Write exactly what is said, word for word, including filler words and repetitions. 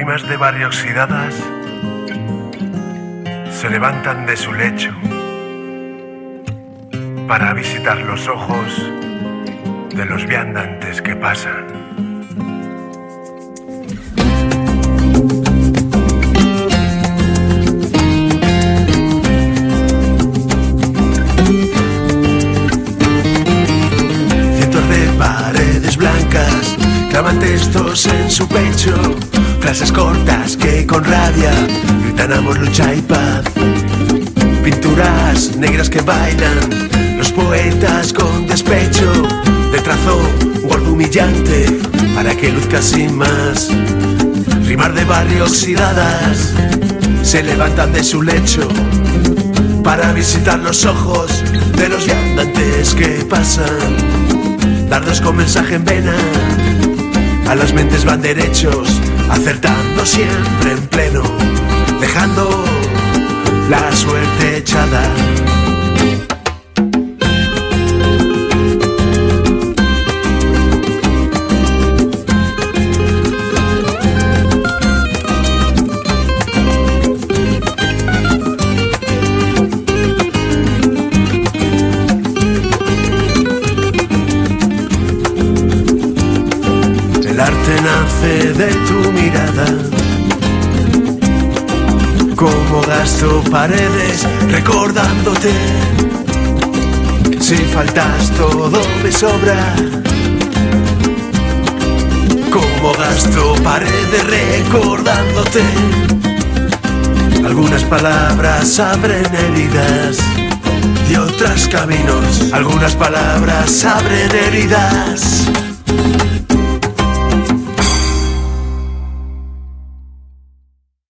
Rimas de barrio oxidadas se levantan de su lecho para visitar los ojos de los viandantes que pasan. Cientos de paredes blancas claman textos en su pecho, frases cortas que con rabia gritan amor, lucha y paz. Pinturas negras que bailan los poetas con despecho, de trazo gordo humillante para que luzca sin más. Rimas de barrio oxidadas se levantan de su lecho para visitar los ojos de los viandantes que pasan. Dardos con mensaje en vena a las mentes van derechos, acertando siempre en pleno, dejando la suerte echada. El arte nace de tu mirada, como gasto paredes recordándote. Si faltas todo me sobra, como gasto paredes recordándote. Algunas palabras abren heridas y otras caminos. Algunas palabras abren heridas